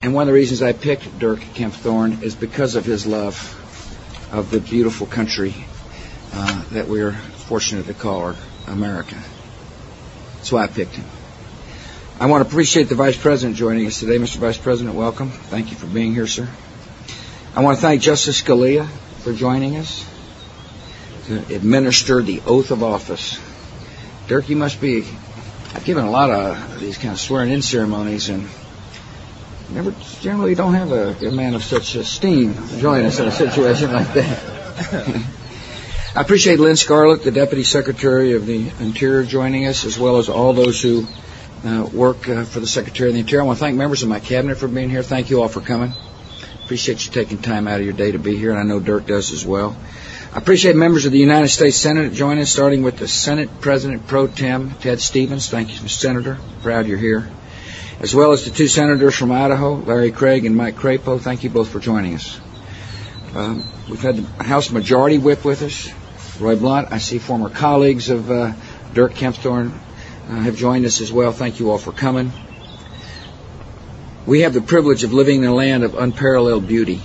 And one of the reasons I picked Dirk Kempthorne is because of his love of the beautiful country that we're fortunate to call America. That's why I picked him. I want to appreciate the Vice President joining us today. Mr. Vice President, welcome. Thank you for being here, sir. I want to thank Justice Scalia for joining us to administer the oath of office. Dirk, you must be... I've given a lot of these kind of swearing-in ceremonies, and never generally don't have a man of such esteem join us in a situation like that. I appreciate Lynn Scarlett, the Deputy Secretary of the Interior, joining us, as well as all those who work for the Secretary of the Interior. I want to thank members of my cabinet for being here. Thank you all for coming. Appreciate you taking time out of your day to be here, and I know Dirk does as well. I appreciate members of the United States Senate joining us, starting with the Senate President Pro Tem, Ted Stevens. Thank you, Mr. Senator. Proud you're here. As well as the two senators from Idaho, Larry Craig and Mike Crapo. Thank you both for joining us. We've had the House Majority Whip with us, Roy Blunt. I see former colleagues of Dirk Kempthorne have joined us as well. Thank you all for coming. We have the privilege of living in a land of unparalleled beauty.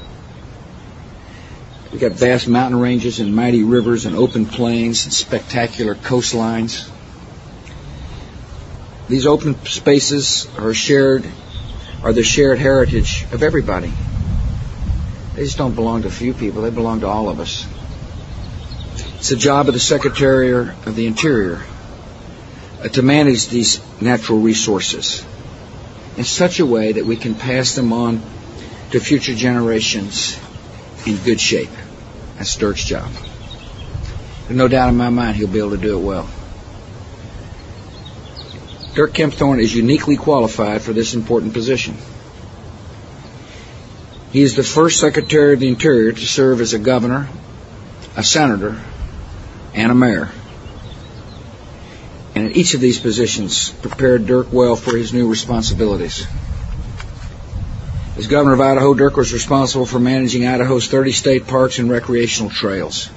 We've got vast mountain ranges and mighty rivers and open plains and spectacular coastlines. These open spaces are the shared heritage of everybody. They just don't belong to a few people. They belong to all of us. It's the job of the Secretary of the Interior to manage these natural resources in such a way that we can pass them on to future generations in good shape. That's Dirk's job. There's no doubt in my mind he'll be able to do it well. Dirk Kempthorne is uniquely qualified for this important position. He is the first Secretary of the Interior to serve as a governor, a senator, and a mayor. And in each of these positions prepared Dirk well for his new responsibilities. As governor of Idaho, Dirk was responsible for managing Idaho's 30 state parks and recreational trails.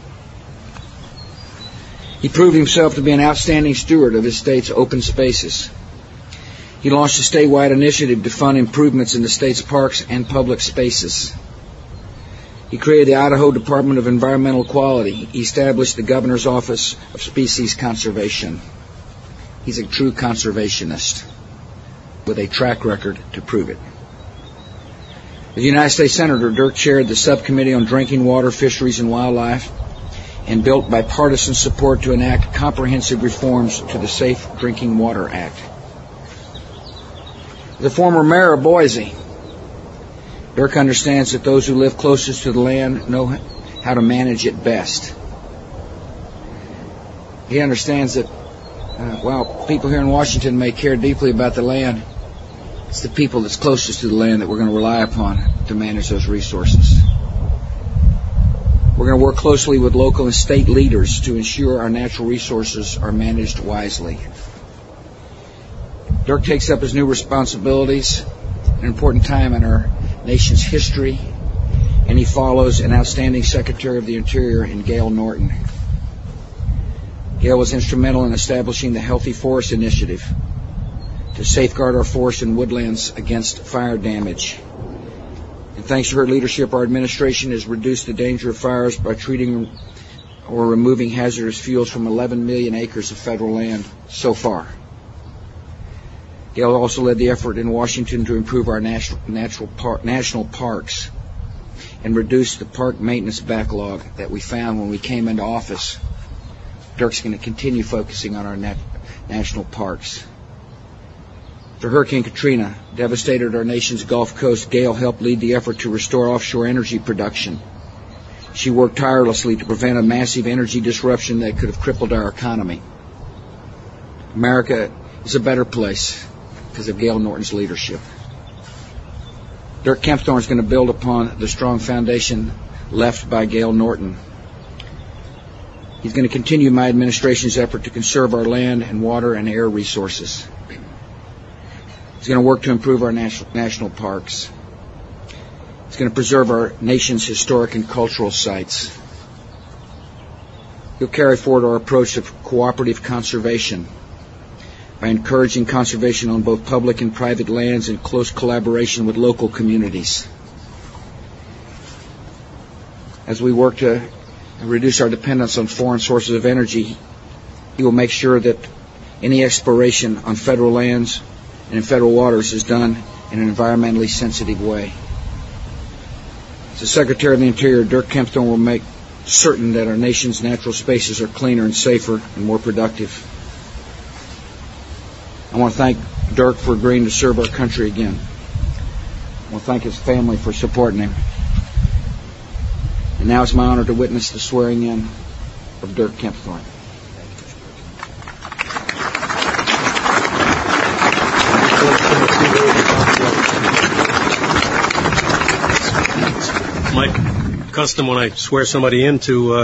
He proved himself to be an outstanding steward of his state's open spaces. He launched a statewide initiative to fund improvements in the state's parks and public spaces. He created the Idaho Department of Environmental Quality. He established the Governor's Office of Species Conservation. He's a true conservationist with a track record to prove it. As a United States Senator, Dirk chaired the Subcommittee on Drinking Water, Fisheries, and Wildlife and built bipartisan support to enact comprehensive reforms to the Safe Drinking Water Act. The former mayor of Boise, Dirk understands that those who live closest to the land know how to manage it best. He understands that while people here in Washington may care deeply about the land, it's the people that's closest to the land that we're going to rely upon to manage those resources. We're going to work closely with local and state leaders to ensure our natural resources are managed wisely. Dirk takes up his new responsibilities at an important time in our nation's history, and he follows an outstanding Secretary of the Interior in Gale Norton. Gale was instrumental in establishing the Healthy Forest Initiative to safeguard our forests and woodlands against fire damage. And thanks to her leadership, our administration has reduced the danger of fires by treating or removing hazardous fuels from 11 million acres of federal land so far. Gale also led the effort in Washington to improve our national parks and reduce the park maintenance backlog that we found when we came into office. Dirk's going to continue focusing on our national parks. After Hurricane Katrina devastated our nation's Gulf Coast, Gale helped lead the effort to restore offshore energy production. She worked tirelessly to prevent a massive energy disruption that could have crippled our economy. America is a better place because of Gale Norton's leadership. Dirk Kempthorne is going to build upon the strong foundation left by Gale Norton. He's going to continue my administration's effort to conserve our land and water and air resources. He's going to work to improve our national parks. He's going to preserve our nation's historic and cultural sites. He'll carry forward our approach of cooperative conservation by encouraging conservation on both public and private lands in close collaboration with local communities. As we work to reduce our dependence on foreign sources of energy, he will make sure that any exploration on federal lands and in federal waters is done in an environmentally sensitive way. As the Secretary of the Interior, Dirk Kempthorne will make certain that our nation's natural spaces are cleaner and safer and more productive. I want to thank Dirk for agreeing to serve our country again. I want to thank his family for supporting him. And now it's my honor to witness the swearing in of Dirk Kempthorne. My custom when I swear somebody in to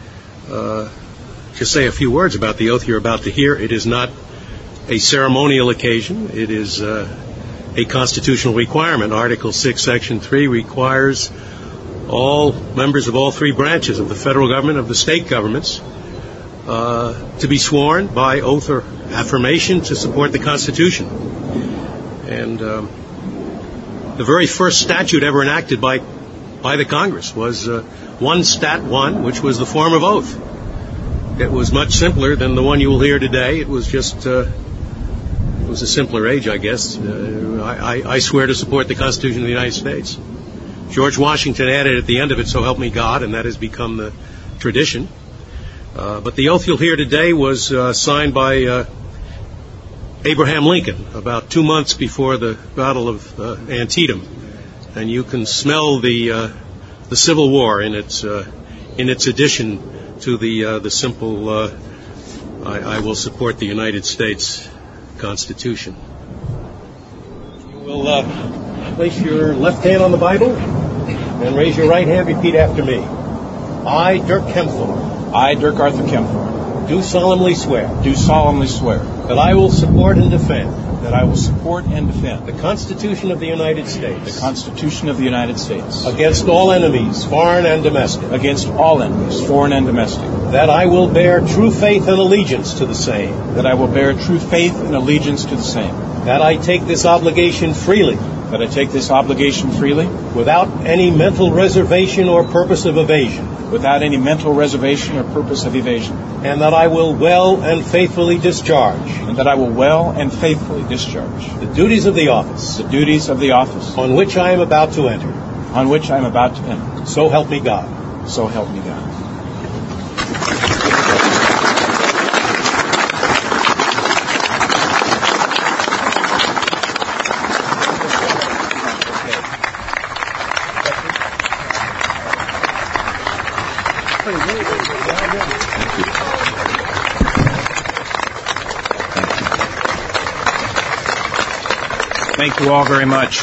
just say a few words about the oath you're about to hear. It is not a ceremonial occasion. It is a constitutional requirement. Article 6, Section 3 requires all members of all three branches of the federal government, of the state governments, to be sworn by oath or affirmation to support the Constitution. And the very first statute ever enacted by the Congress was 1 Stat 1, which was the form of oath. It was much simpler than the one you will hear today. It was just it was a simpler age, I guess. I swear to support the Constitution of the United States. George Washington added at the end of it, "So help me God," and that has become the tradition. But the oath you'll hear today was signed by Abraham Lincoln about 2 months before the Battle of Antietam, and you can smell the Civil War in its addition to the simple "I will support the United States Constitution." You will place your left hand on the Bible and raise your right hand. Repeat after me. I, Dirk Kempthorne. I, Dirk Arthur Kempthorne. Do solemnly swear. Do solemnly swear. That I will support and defend. That I will support and defend. The Constitution of the United States. The Constitution of the United States. Against all enemies, foreign and domestic. Against all enemies, foreign and domestic. That I will bear true faith and allegiance to the same. That I will bear true faith and allegiance to the same. That I take this obligation freely. That I take this obligation freely. Without any mental reservation or purpose of evasion. Without any mental reservation or purpose of evasion. And that I will well and faithfully discharge. And that I will well and faithfully discharge. The duties of the office. The duties of the office. On which I am about to enter. On which I am about to enter. So help me God. So help me God. Thank you all very much.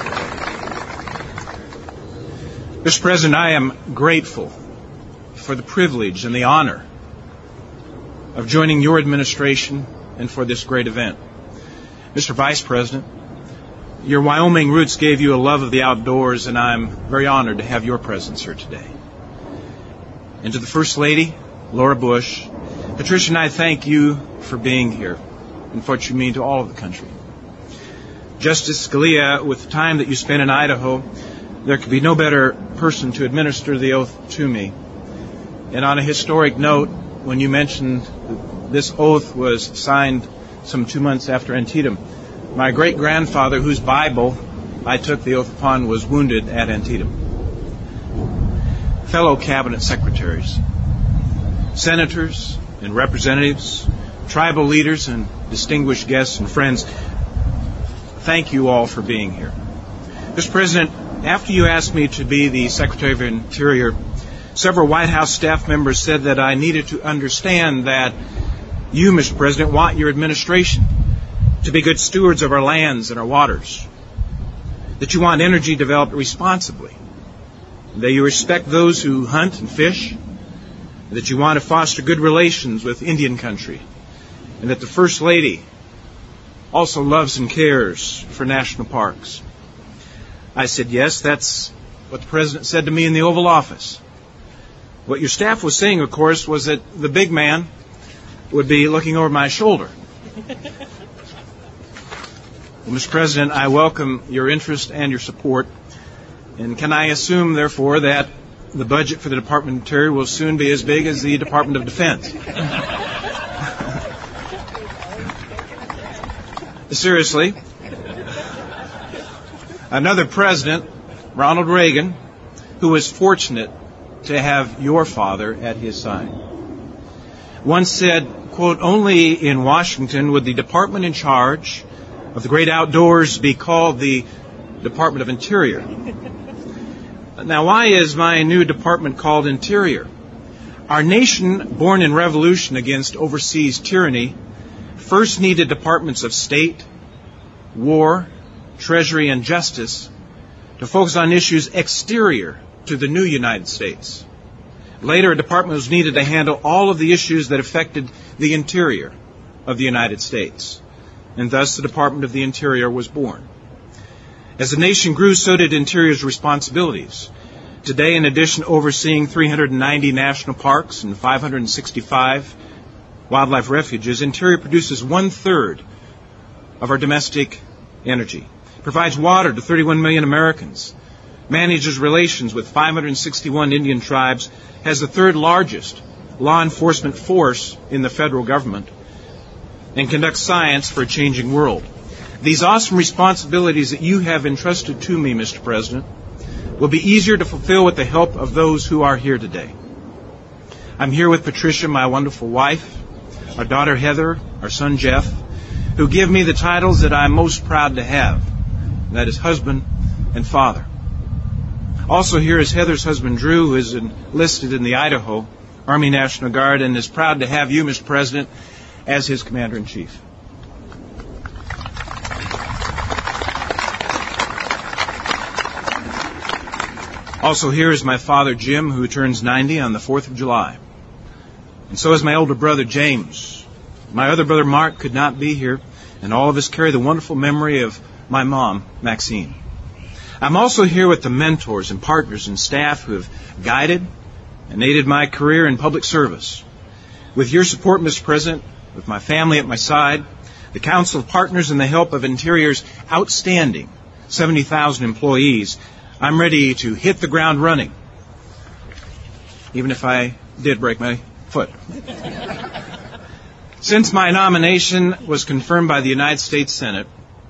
Mr. President, I am grateful for the privilege and the honor of joining your administration and for this great event. Mr. Vice President, your Wyoming roots gave you a love of the outdoors, and I'm very honored to have your presence here today. And to the First Lady, Laura Bush, Patricia and I thank you for being here and for what you mean to all of the country. Justice Scalia, with the time that you spent in Idaho, there could be no better person to administer the oath to me. And on a historic note, when you mentioned this oath was signed some 2 months after Antietam, my great-grandfather, whose Bible I took the oath upon, was wounded at Antietam. Fellow cabinet secretaries, senators and representatives, tribal leaders and distinguished guests and friends, thank you all for being here. Mr. President, after you asked me to be the Secretary of the Interior, several White House staff members said that I needed to understand that you, Mr. President, want your administration to be good stewards of our lands and our waters, that you want energy developed responsibly, that you respect those who hunt and fish, that you want to foster good relations with Indian country, and that the First Lady also loves and cares for national parks. I said, yes, that's what the President said to me in the Oval Office. What your staff was saying, of course, was that the big man would be looking over my shoulder. Well, Mr. President, I welcome your interest and your support. And can I assume, therefore, that the budget for the Department of Interior will soon be as big as the Department of Defense? Seriously, another president, Ronald Reagan, who was fortunate to have your father at his side, once said, quote, "Only in Washington would the department in charge of the great outdoors be called the Department of Interior." Now, why is my new department called Interior? Our nation, born in revolution against overseas tyranny, first needed departments of state, war, treasury, and justice to focus on issues exterior to the new United States. Later, a department was needed to handle all of the issues that affected the interior of the United States. And thus, the Department of the Interior was born. As the nation grew, so did Interior's responsibilities. Today, in addition to overseeing 390 national parks and 565 wildlife refuges, Interior produces 1/3 of our domestic energy, provides water to 31 million Americans, manages relations with 561 Indian tribes, has the third largest law enforcement force in the federal government, and conducts science for a changing world. These awesome responsibilities that you have entrusted to me, Mr. President, will be easier to fulfill with the help of those who are here today. I'm here with Patricia, my wonderful wife, our daughter Heather, our son Jeff, who give me the titles that I'm most proud to have, and that is husband and father. Also here is Heather's husband Drew, who is enlisted in the Idaho Army National Guard and is proud to have you, Mr. President, as his Commander-in-Chief. Also here is my father Jim, who turns 90 on the 4th of July. And so is my older brother James. My other brother Mark could not be here, and all of us carry the wonderful memory of my mom, Maxine. I'm also here with the mentors and partners and staff who have guided and aided my career in public service. With your support, Mr. President, with my family at my side, the Council of Partners, and the help of Interior's outstanding 70,000 employees, I'm ready to hit the ground running, even if I did break my foot. Since my nomination was confirmed by the United States Senate,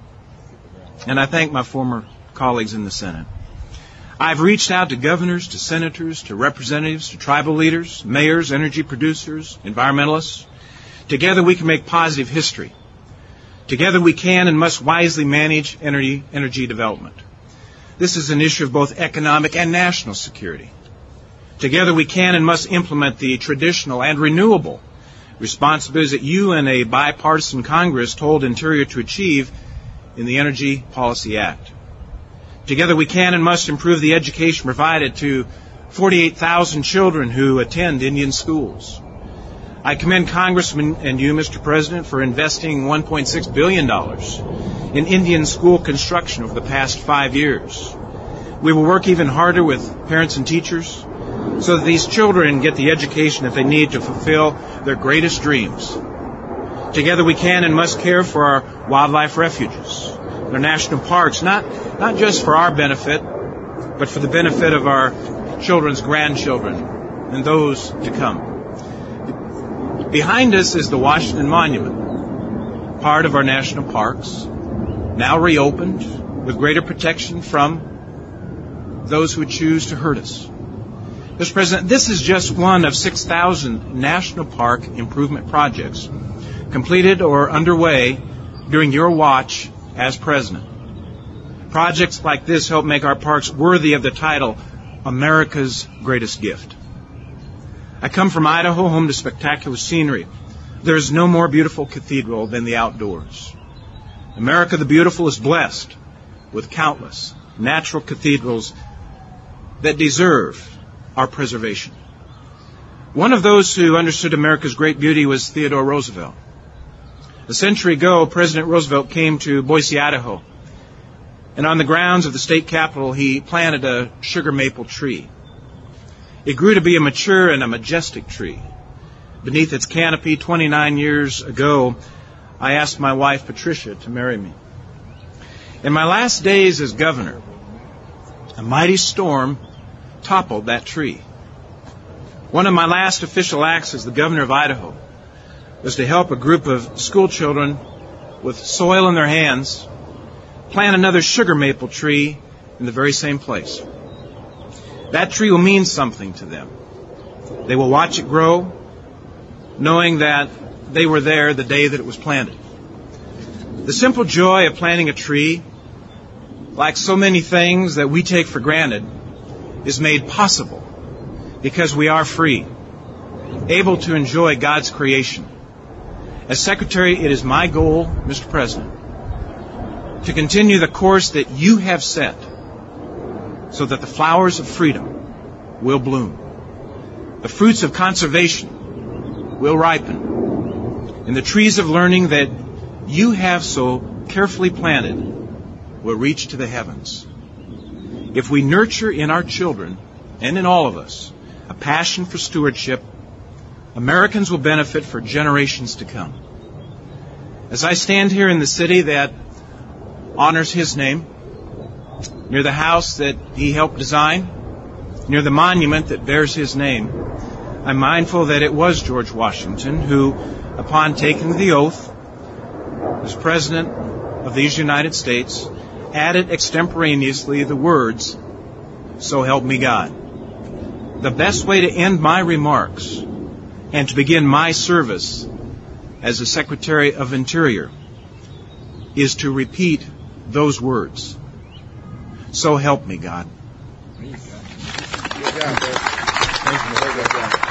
and I thank my former colleagues in the Senate, I've reached out to governors, to senators, to representatives, to tribal leaders, mayors, energy producers, environmentalists. Together we can make positive history. Together we can and must wisely manage energy development. This is an issue of both economic and national security. Together we can and must implement the traditional and renewable responsibilities that you and a bipartisan Congress told Interior to achieve in the Energy Policy Act. Together we can and must improve the education provided to 48,000 children who attend Indian schools. I commend Congressman and you, Mr. President, for investing $1.6 billion in Indian school construction over the past 5 years. We will work even harder with parents and teachers so that these children get the education that they need to fulfill their greatest dreams. Together we can and must care for our wildlife refuges, their national parks, not just for our benefit, but for the benefit of our children's grandchildren and those to come. Behind us is the Washington Monument, part of our national parks, now reopened with greater protection from those who would choose to hurt us. Mr. President, this is just one of 6,000 national park improvement projects completed or underway during your watch as President. Projects like this help make our parks worthy of the title, America's Greatest Gift. I come from Idaho, home to spectacular scenery. There is no more beautiful cathedral than the outdoors. America the Beautiful is blessed with countless natural cathedrals that deserve our preservation. One of those who understood America's great beauty was Theodore Roosevelt. A century ago, President Roosevelt came to Boise, Idaho, and on the grounds of the state capitol, he planted a sugar maple tree. It grew to be a mature and a majestic tree. Beneath its canopy, 29 years ago, I asked my wife, Patricia, to marry me. In my last days as governor, a mighty storm toppled that tree. One of my last official acts as the governor of Idaho was to help a group of school children with soil in their hands plant another sugar maple tree in the very same place. That tree will mean something to them. They will watch it grow, knowing that they were there the day that it was planted. The simple joy of planting a tree, like so many things that we take for granted, is made possible because we are free, able to enjoy God's creation. As Secretary, it is my goal, Mr. President, to continue the course that you have set so that the flowers of freedom will bloom. The fruits of conservation will ripen, and the trees of learning that you have so carefully planted will reach to the heavens. If we nurture in our children and in all of us a passion for stewardship, Americans will benefit for generations to come. As I stand here in the city that honors his name, near the house that he helped design, near the monument that bears his name, I'm mindful that it was George Washington who, upon taking the oath as President of these United States, added extemporaneously the words, "So help me God." The best way to end my remarks and to begin my service as the Secretary of Interior is to repeat those words. So help me God. Good job, Bill. Thank you. Very good job.